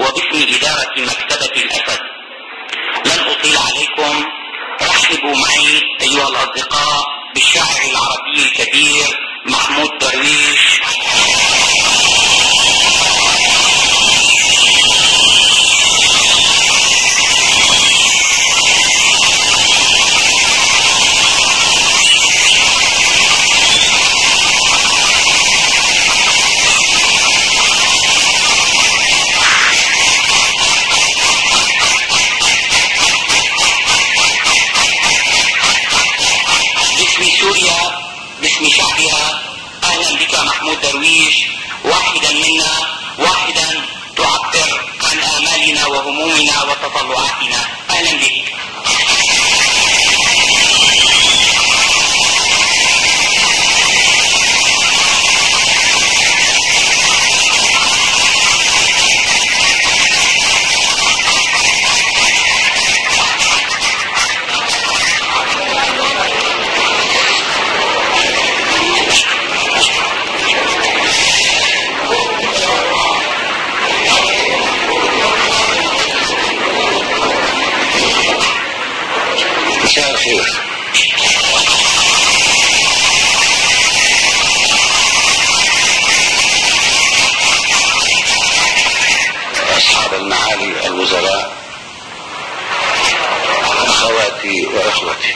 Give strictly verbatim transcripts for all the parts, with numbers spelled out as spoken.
وباسم إدارة مكتبة الأسد. لن أطيل عليكم، رحبوا معي أيها الأصدقاء بالشاعر العربي الكبير محمود درويش. باسم شعبها اهلا بك محمود درويش، واحدا منا، واحدا تعبر عن امالنا وهمومنا وتطلعاتنا. اهلا بك. مساء الخير. أصحاب المعالي الوزراء، أخواتي وأخوتي،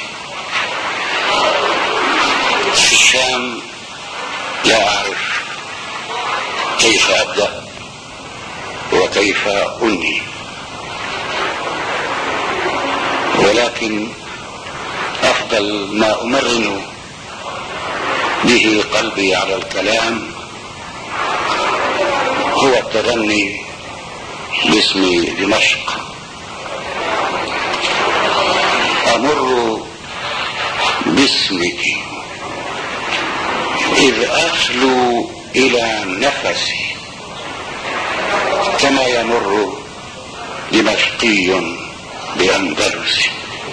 في الشام لا أعرف كيف أبدأ وكيف أنهي، ولكن أفضل ما أمرن به قلبي على الكلام هو التغني باسم دمشق. أمر باسمك إذ أخلو إلى نفسي، كما يمر دمشقي بأندلسي.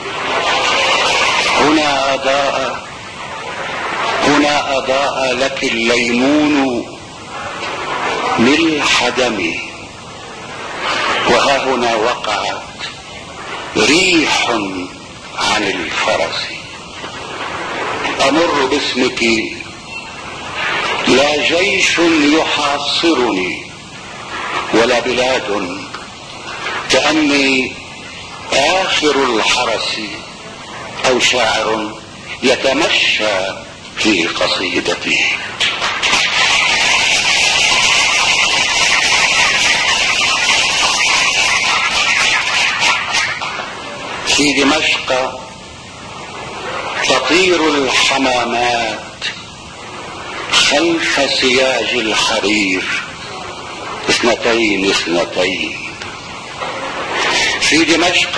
هنا أضاء هنا أضاء لك الليمون ملح دمي، وها هنا وقعت ريح عن الفرس. أمر باسمك لا جيش يحاصرني ولا بلاد، كأني آخر الحرس أو شاعر يتمشى في قصيدته. في دمشق تطير الحمامات خلف سياج الحرير اثنتين اثنتين. في دمشق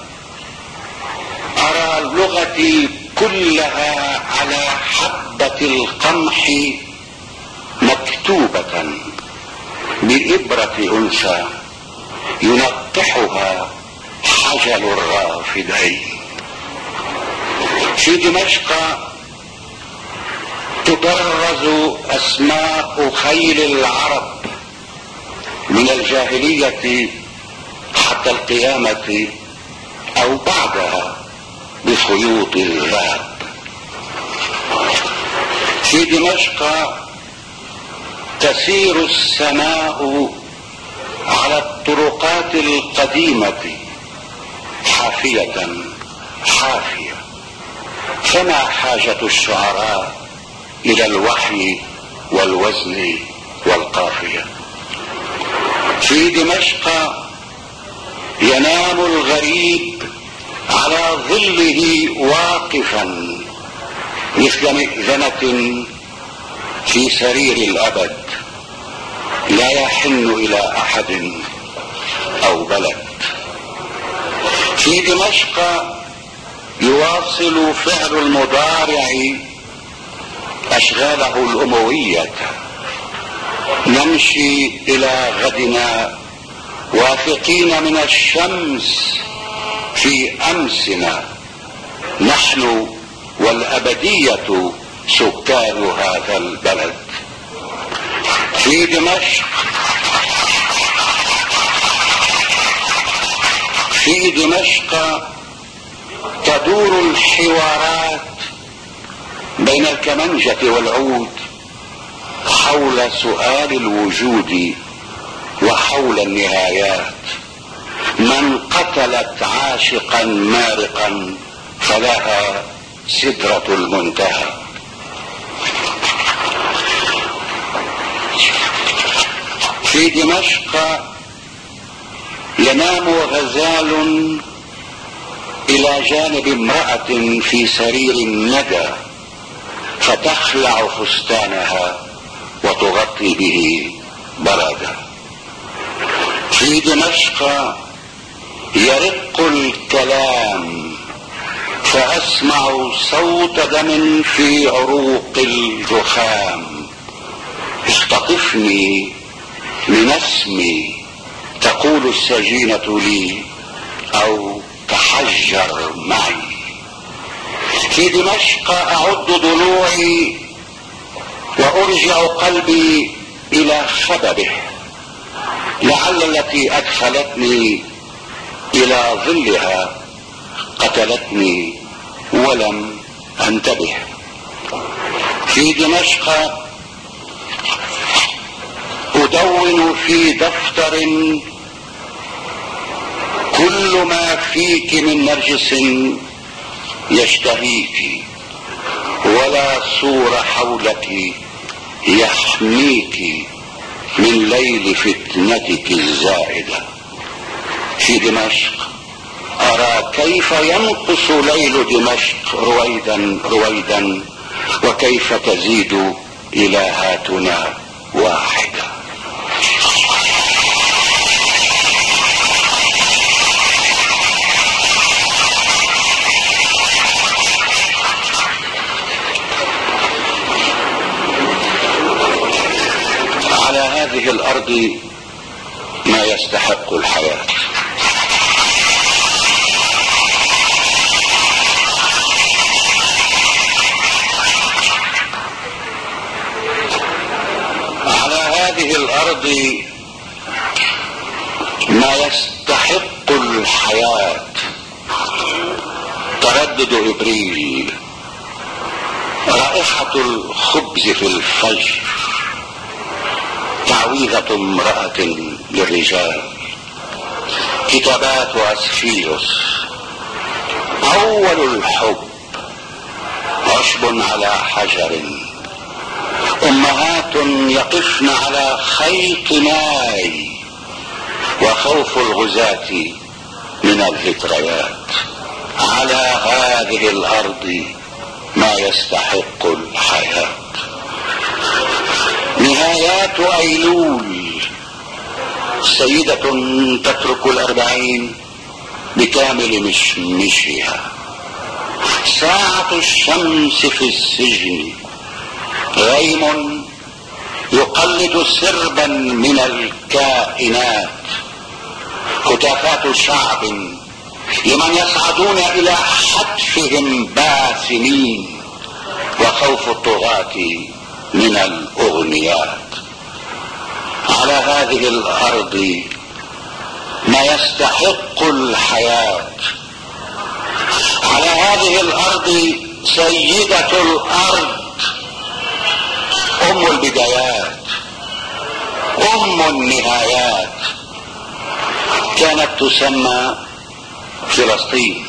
أرى لغتي كلها على حبة القمح مكتوبة بإبرة أنثى ينقحها حجل الرافدين. في دمشق تبرز أسماء خيل العرب من الجاهلية حتى القيامة أو بعدها بخيوط الذهب. في دمشق تسير السماء على الطرقات القديمة حافية حافية، فما حاجة الشعراء إلى الوحي والوزن والقافية. في دمشق ينام الغريب على ظله واقفا مثل مئذنة في سرير الأبد، لا يحن إلى أحد أو بلد. في دمشق يواصل فعل المضارع أشغاله الأموية، نمشي إلى غدنا واثقين من الشمس في أمسنا، نحن والأبدية سكان هذا البلد. في دمشق في دمشق تدور الحوارات بين الكمنجة والعود حول سؤال الوجود وحول النهايات. من قتلت عاشقا مارقا فلها سدرة المنتهى. في دمشق ينام غزال الى جانب امرأة في سرير الندى فتخلع فستانها وتغطي به بردا. في دمشق يرق الكلام فاسمع صوت دم في عروق الرخام. اختطفني من اسمي تقول السجينة لي او تحجر معي. في دمشق اعد ضلوعي وارجع قلبي الى خببه، لعل التي ادخلتني الى ظلها قتلتني ولم انتبه. في دمشق ادون في دفتر كل ما فيك من نرجس يشتهيك، ولا سور حولك يحميك من ليل فتنتك الزائدة. في دمشق ارى كيف ينقص ليل دمشق رويدا رويدا وكيف تزيد الهاتنا واحدة. على هذه الارض ما يستحق الحياة. على هذه الارض ما يستحق الحياة. تردد ابريل، رائحة الخبز في الفجر، تعويذة امرأة للرجال، كتابات واسفيوس، اول الحب، عشب على حجر، امهات يقفن على خيط ماء، وخوف الغزاة من الذكريات. على هذه الارض ما يستحق الحياة. نهايات ايلول، سيدة تترك الاربعين بكامل مشمشها. ساعة الشمس في السجن، غيم يقلد سربا من الكائنات. هتافات شعب لمن يصعدون الى حتفهم باسمين، وخوف الطغاة من الاغنيات. على هذه الارض ما يستحق الحياة. على هذه الارض سيدة الارض، ام البدايات، ام النهايات، كانت تسمى فلسطين.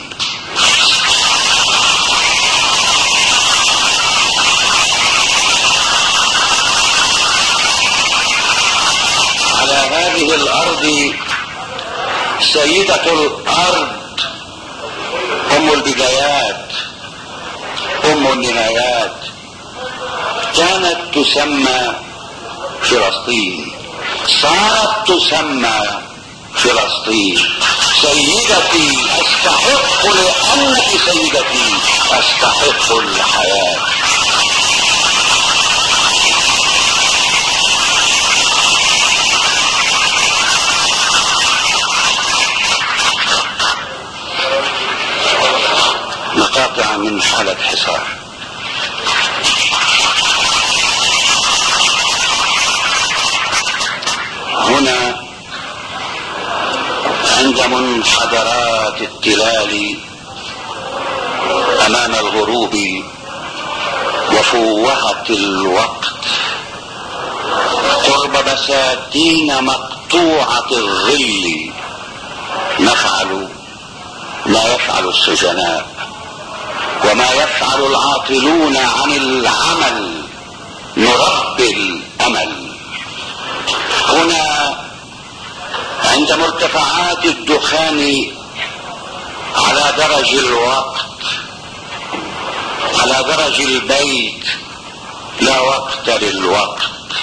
على هذه الارض سيدة الارض، ام البدايات، ام النهايات، كانت تسمى فلسطين، صارت تسمى فلسطين. سيدتي استحق، لانك سيدتي استحق الحياة. مقاطع من حالة حصار. هنا عند منحدرات التلال امام الغروب وفوهة الوقت قرب بساتين مقطوعة الظل نفعل ما يفعل السجناء وما يفعل العاطلون عن العمل، نربي الامل. هنا عند مرتفعات الدخان على درج الوقت، على درج البيت لا وقت للوقت.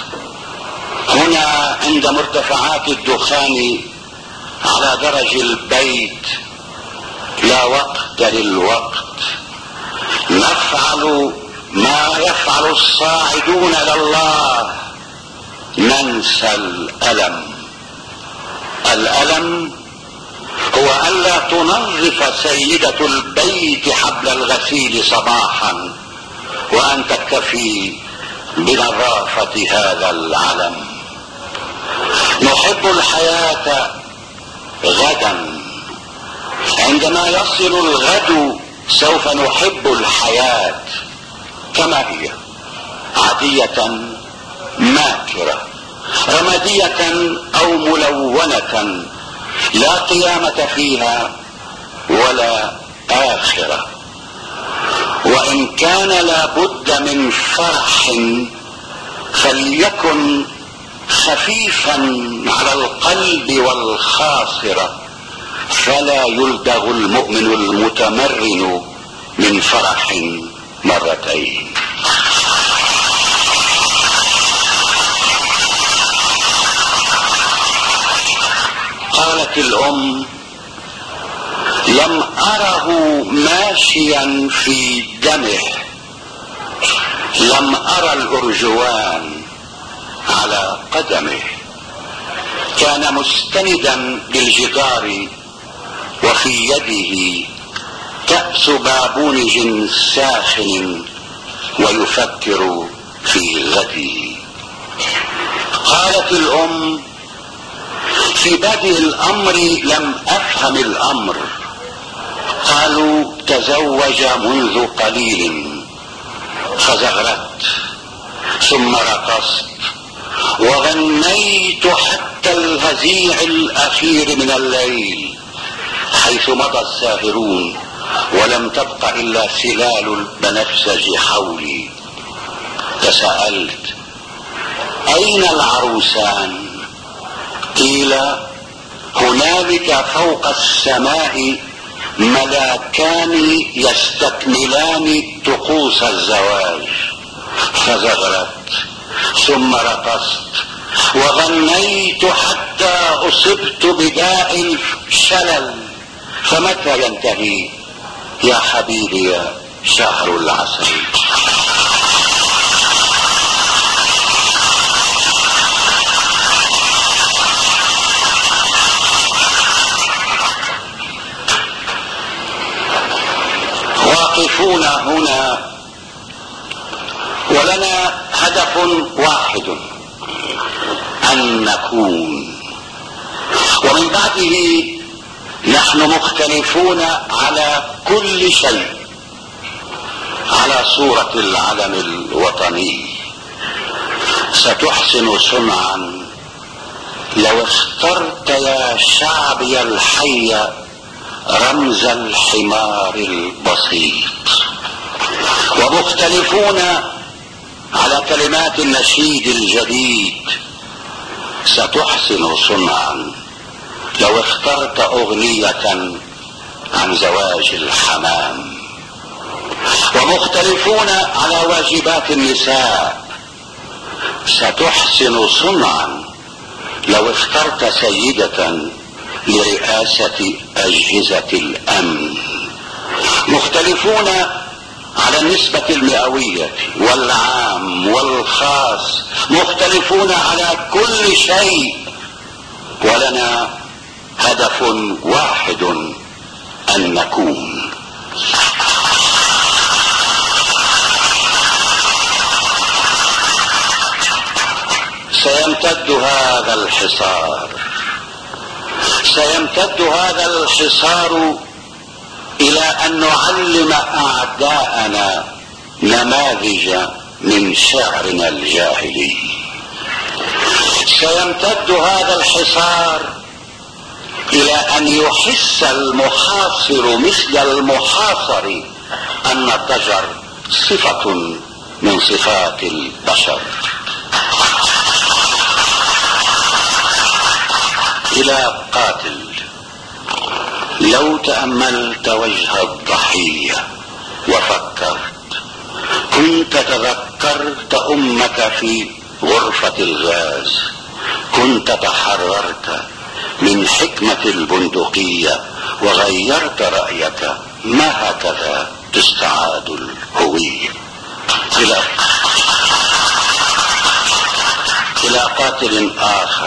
هنا عند مرتفعات الدخان على درج البيت لا وقت للوقت. نفعل ما يفعل الصاعدون الى الله، ننسى الالم. الالم هو الا تنظف سيدة البيت حبل الغسيل صباحا وان تكتفي بنظافة هذا العلم. نحب الحياة غدا، عندما يصل الغد سوف نحب الحياة كما هي، عادية ماكرة رمادية او ملونة، لا قيامة فيها ولا آخرة. وإن كان لابد من فرح فليكن خفيفا على القلب والخاصرة، فلا يلدغ المؤمن المتمرن من فرح مرتين. قالت الأم: لم أره ماشيا في دمه، لم أرى الأرجوان على قدمه، كان مستندا للجدار وفي يده كأس بابونج ساخن ويفكر في غده. قالت الأم: في بادئ الامر لم افهم الامر، قالوا تزوج منذ قليل، فزغرت ثم رقصت وغنيت حتى الهزيع الاخير من الليل حيث مضى الساهرون ولم تبق الا سلال البنفسج حولي. تساءلت: اين العروسان؟ قيل: هنالك فوق السماء ملاكان يستكملان طقوس الزواج. فزغرت ثم رقصت وغنيت حتى اصبت بداء الشلل. فمتى ينتهي يا حبيبي يا شهر العسل؟ واقفون هنا ولنا هدف واحد، ان نكون، ومن بعده نحن مختلفون على كل شيء، على صورة العلم الوطني. ستحسن صنعا لو اخترت يا شعبي الحي رمز الحمار البسيط. ومختلفون على كلمات النشيد الجديد. ستحسن صنعا لو اخترت اغنية عن زواج الحمام. ومختلفون على واجبات النساء. ستحسن صنعا لو اخترت سيدة لرئاسة اجهزة الامن. مختلفون على النسبة المئوية والعام والخاص، مختلفون على كل شيء، ولنا هدف واحد، ان نكون. سيمتد هذا الحصار، سيمتد هذا الحصار الى ان نعلم اعداءنا نماذج من شعرنا الجاهلي. سيمتد هذا الحصار الى ان يحس المحاصر مثل المحاصر ان الضجر صفة من صفات البشر. الى قاتل: لو تأملت وجه الضحية وفكرت كنت تذكرت امك في غرفة الغاز، كنت تحررت من حكمة البندقية وغيرت رأيك. ما هكذا تستعاد الهوية. الى الى قاتل اخر: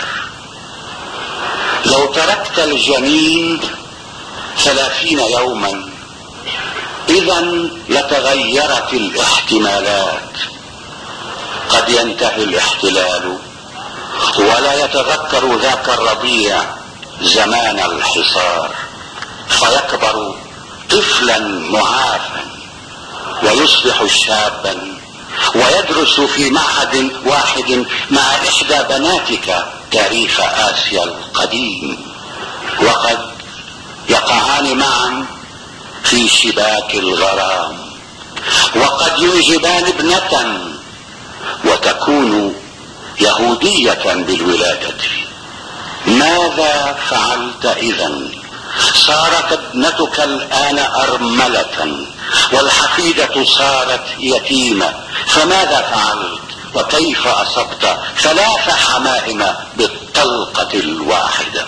لو تركت الجنين ثلاثين يوما اذا لتغيرت الاحتمالات. قد ينتهي الاحتلال ولا يتذكر ذاك الرضيع زمان الحصار، فيكبر طفلا معافا ويصبح شابا ويدرس في معهد واحد مع احدى بناتك تاريخ اسيا القديم، وقد يقعان معا في شباك الغرام، وقد ينجبان ابنة وتكون يهودية بالولادة. ماذا فعلت اذا؟ صارت ابنتك الان ارملة والحفيدة صارت يتيمة، فماذا فعلت وكيف اصبت ثلاث حمائم بالطلقة الواحدة؟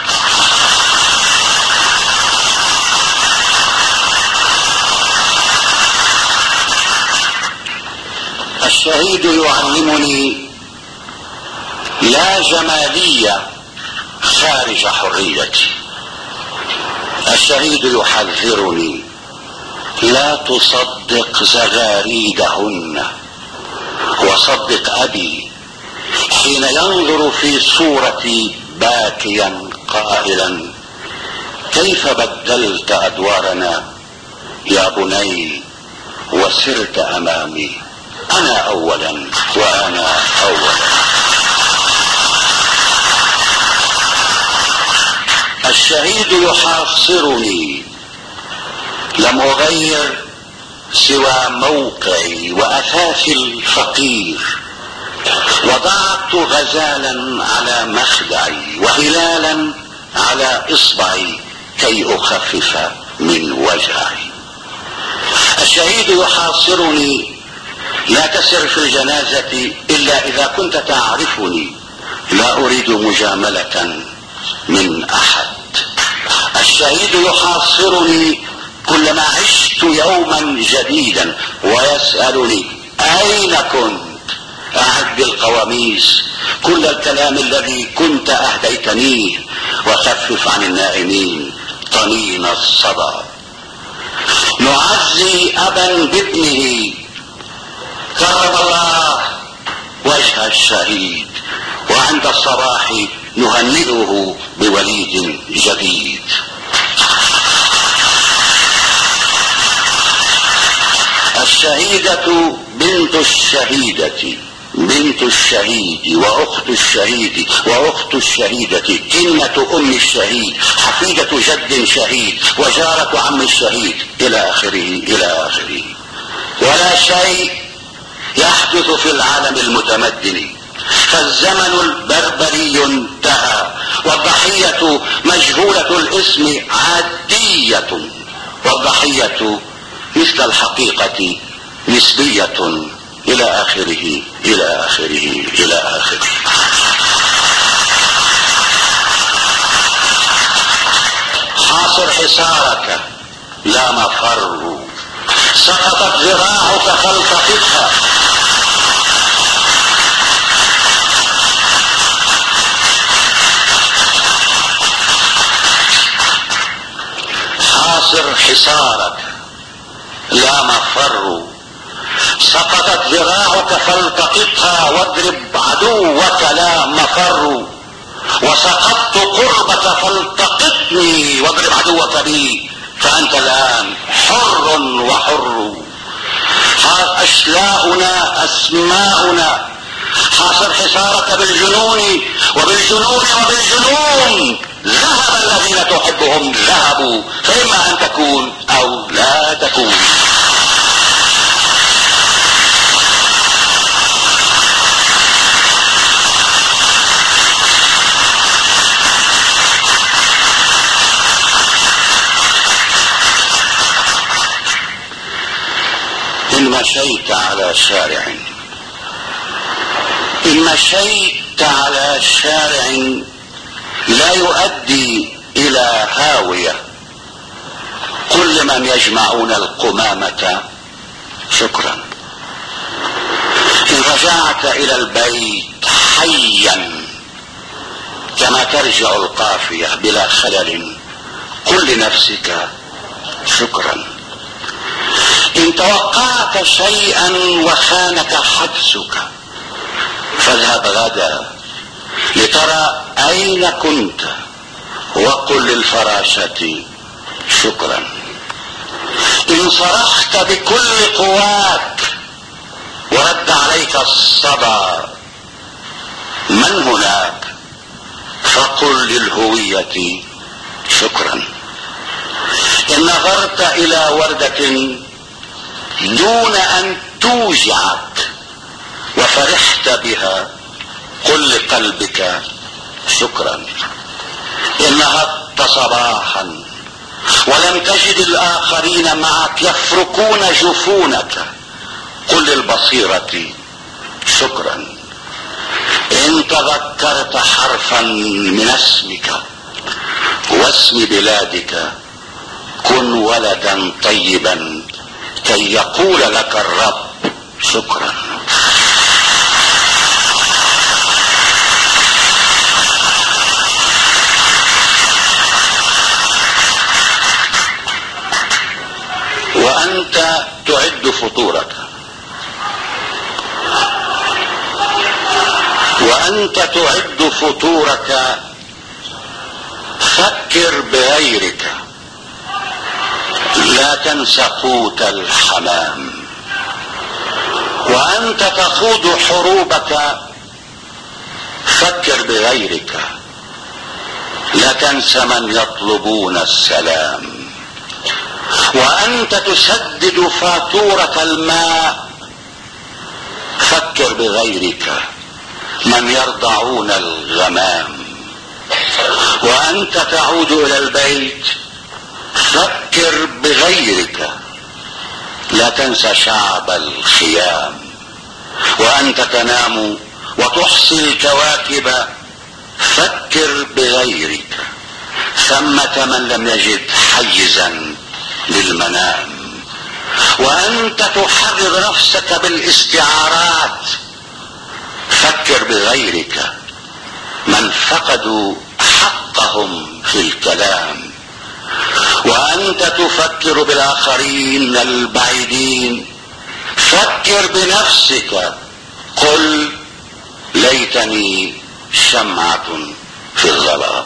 الشهيد يعلمني لا جمالية خارج حريتي. الشهيد يحذرني لا تصدق زغاريدهن، وصدق ابي حين ينظر في صورتي باكيا قائلا: كيف بدلت ادوارنا يا بني وسرت امامي، انا اولا وانا اولا. الشهيد يحاصرني، لم اغير سوى موقعي واثاثي الفقير، وضعت غزالا على مخدعي وهلالا على اصبعي كي اخفف من وجعي. الشهيد يحاصرني: لا تسر في الجنازة الا اذا كنت تعرفني، لا اريد مجاملة من احد. الشهيد يحاصرني كلما عشت يوما جديدا ويسألني: اين كنت؟ اعد القواميس، كل الكلام الذي كنت اهديتنيه، وخفف عن النائمين طنين الصدى. نعزي ابا بابنه، كرم الله وجه الشهيد، وعند الصباح نهنئه بوليد جديد. الشهيدة بنت الشهيدة، بنت الشهيد واخت الشهيد واخت الشهيدة، كنة ام الشهيد، حفيدة جد شهيد، وجارة عم الشهيد، الى اخره الى اخره. ولا شيء يحدث في العالم المتمدن، فالزمن البربري انتهى، والضحية مجهولة الاسم عادية، والضحية مثل الحقيقة نسبية، الى اخره الى اخره الى اخره. حاصر حصارك، لا مفر، سقطت ذراعك فالتقطها. حاصر حصارك، لا مفر، سقطت ذراعك فالتقطها، واضرب عدوك لا مفر، وسقطت قربك فالتقطها شعرت بي فأنت الآن حر وحر. أشلاؤنا أسماؤنا حاصر حصارك بالجنون وبالجنون وبالجنون. ذهب الذين تحبهم ذهبوا، فإما أن تكون أو لا تكون. إن مشيت على شارع إن مشيت على شارع لا يؤدي إلى هاوية، قل لمن يجمعون القمامة شكرا. إن رجعت إلى البيت حيا كما ترجع القافية بلا خلل، قل لنفسك شكرا. إن توقعت شيئا وخانك حدسك، فاذهب غدا لترى أين كنت وقل للفراشة شكرا. إن صرخت بكل قواك ورد عليك الصدى من هناك، فقل للهوية شكرا. إن نظرت إلى وردة دون أن توجعك وفرحت بها، قل لقلبك شكرا. إن نهضت صباحا ولم تجد الآخرين معك يفركون جفونك، قل للبصيرة شكرا. إن تذكرت حرفا من اسمك واسم بلادك، كن ولدا طيبا كي يقول لك الرب شكرا. وأنت تعد فطورك وأنت تعد فطورك فكر بغيرك، لا تنس قوت الحمام. وأنت تخوض حروبك فكر بغيرك، لا تنس من يطلبون السلام. وأنت تسدد فاتورة الماء فكر بغيرك، من يرضعون الغمام. وأنت تعود إلى البيت فكر بغيرك، لا تنسى شعب الخيام. وأنت تنام وتحصي الكواكب فكر بغيرك، ثمة من لم يجد حيزا للمنام. وأنت تحرر نفسك بالاستعارات فكر بغيرك، من فقدوا حقهم في الكلام. وأنت تفكر بالآخرين البعيدين فكر بنفسك، قل ليتني شمعة في الظلام.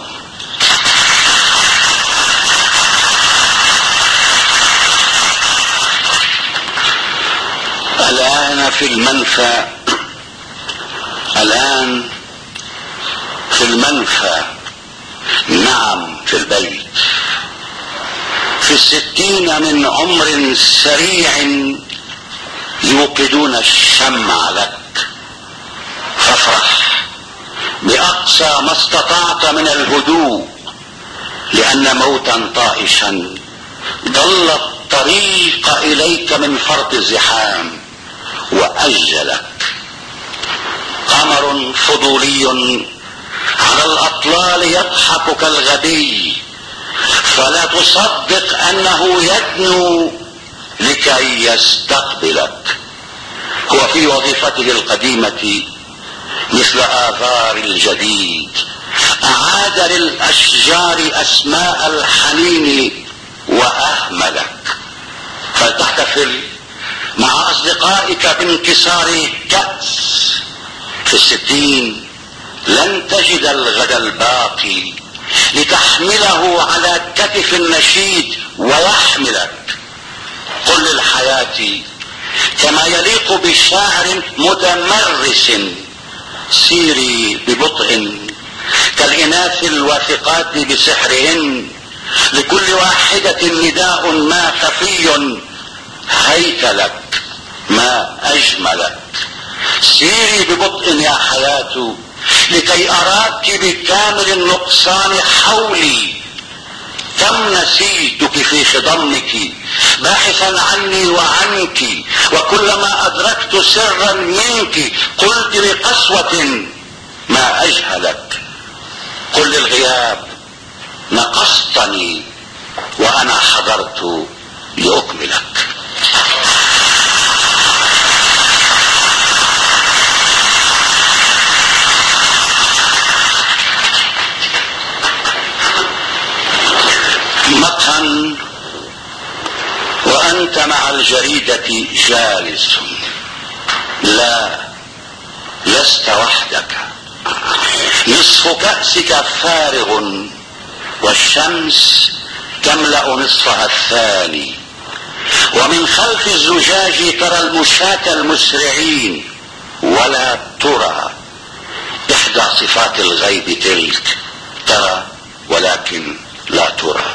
الآن في المنفى الآن في المنفى نعم في البيت، في الستين من عمر سريع يوقدون الشمع لك، فافرح بأقصى ما استطعت من الهدوء، لأن موتا طائشا ضل الطريق إليك من فرط الزحام وأجلك. قمر فضولي على الأطلال يضحك كالغبي، فلا تصدق أنه يدنو لكي يستقبلك. هو في وظيفته القديمة مثل آثار الجديد، أعاد للأشجار أسماء الحنين وأهملك. فلتحتفل مع أصدقائك بانكسار كأس. في الستين لن تجد الغد الباقي لتحمله على كتف النشيد ويحملك. قل للحياة كما يليق بالشاعر متمرس، سيري ببطء كالإناث الواثقات بسحرهن، لكل واحدة نداء ما خفي، هيت لك ما أجملك. سيري ببطء يا حياة لكي أراك بكامل النقصان حولي. كم نسيتك في خضمك باحثا عني وعنك، وكلما أدركت سرا منك قلت بقسوة ما أجهلك. قل للغياب نقصتني وأنا حضرت لأكملك. مقهى وأنت مع الجريدة جالس، لا لست وحدك، نصف كأسك فارغ والشمس تملأ نصفها الثاني، ومن خلف الزجاج ترى المشاة المسرعين، ولا ترى إحدى صفات الغيب تلك، ترى ولكن لا ترى.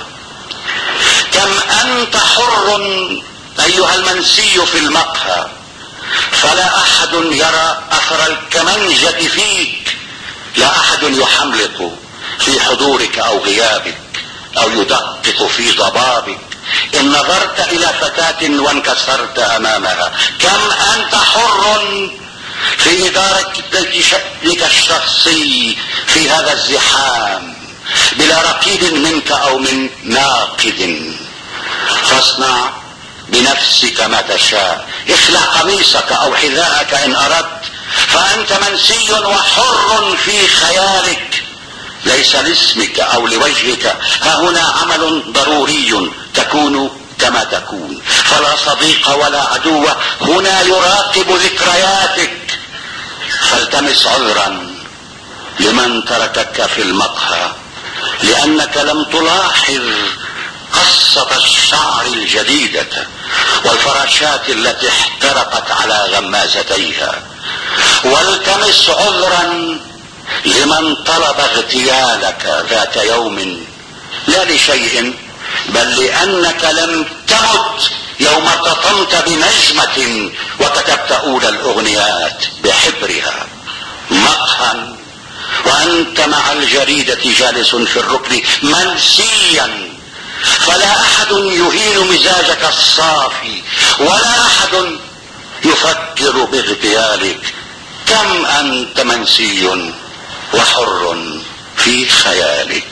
كم أنت حر أيها المنسي في المقهى، فلا أحد يرى أثر الكمنجة فيك، لا أحد يحملق في حضورك أو غيابك أو يدقق في ضبابك إن نظرت إلى فتاة وانكسرت أمامها. كم أنت حر في إدارتك شكلك الشخصي في هذا الزحام بلا رقيب منك أو من ناقد. فاصنع بنفسك ما تشاء، اخلع قميصك أو حذاءك إن أردت، فأنت منسي وحر في خيالك، ليس لاسمك أو لوجهك. ها هنا عمل ضروري تكون كما تكون، فلا صديق ولا عدو هنا يراقب ذكرياتك. فالتمس عذرا لمن تركك في المقهى، لأنك لم تلاحظ قصة الشعر الجديدة والفراشات التي احترقت على غمازتيها. والتمس عذرا لمن طلب اغتيالك ذات يوم، لا لشيء بل لأنك لم تمت يوم ارتطمت بنجمة وكتبت أولى الأغنيات بحبرها. مقهى وأنت مع الجريدة جالس في الركن منسيا، فلا أحد يهين مزاجك الصافي ولا أحد يفكر باغتيالك. كم أنت منسي وحر في خيالك.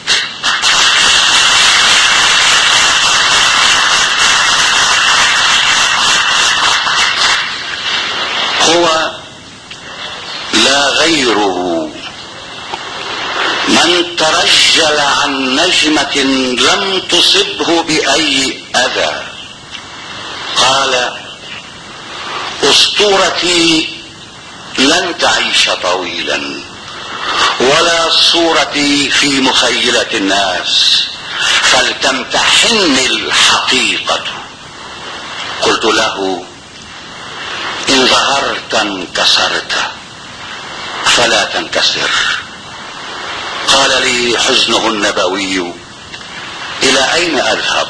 هو لا غيره من ترجل عن نجمة لم تصبه بأي أذى. قال: أسطورتي لن تعيش طويلا، ولا صورتي في مخيلة الناس، فلتمتحني الحقيقة. قلت له: إن ظهرت انكسرت فلا تنكسر. قال لي حزنه النبوي: إلى أين أذهب؟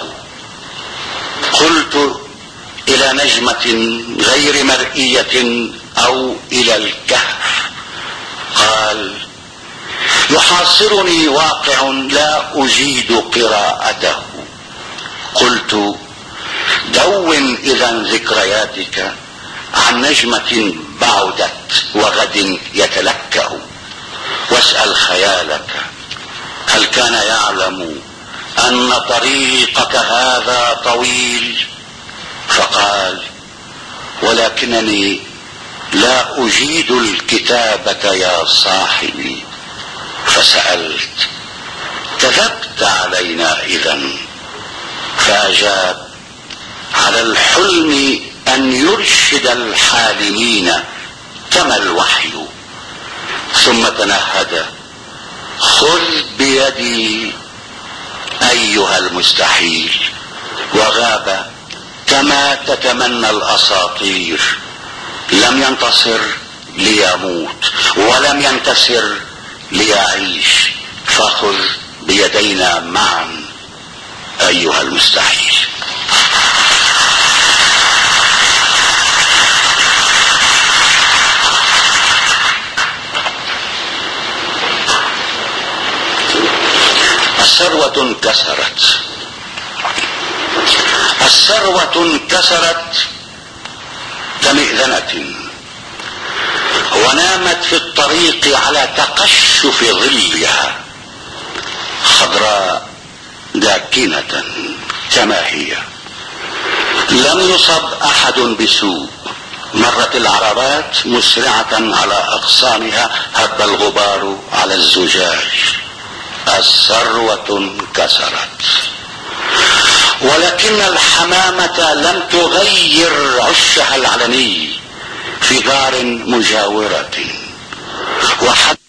قلت: إلى نجمة غير مرئية أو إلى الكهف. قال: يحاصرني واقع لا أجيد قراءته. قلت: دون إذا ذكرياتك عن نجمة بعدت وغد يتلكأ، واسأل خيالك هل كان يعلم أن طريقك هذا طويل؟ فقال: ولكنني لا أجيد الكتابة يا صاحبي. فسألت: كذبت علينا إذن؟ فأجاب: على الحلم أن يرشد الحالمين كما الوحي. ثم تنهد خذ بيدي ايها المستحيل. وغاب كما تتمنى الاساطير. لم ينتصر ليموت ولم ينتصر ليعيش. فخذ بيدينا معا ايها المستحيل. الثروة انكسرت. الثروة انكسرت كمئذنة ونامت في الطريق على تقشف ظلها خضراء داكنة كما هي. لم يصب احد بسوء. مرت العربات مسرعة على اغصانها. هب الغبار على الزجاج. الثروة انكسرت. ولكن الحمامة لم تغير عشها العلني في دار مجاورة. وحتى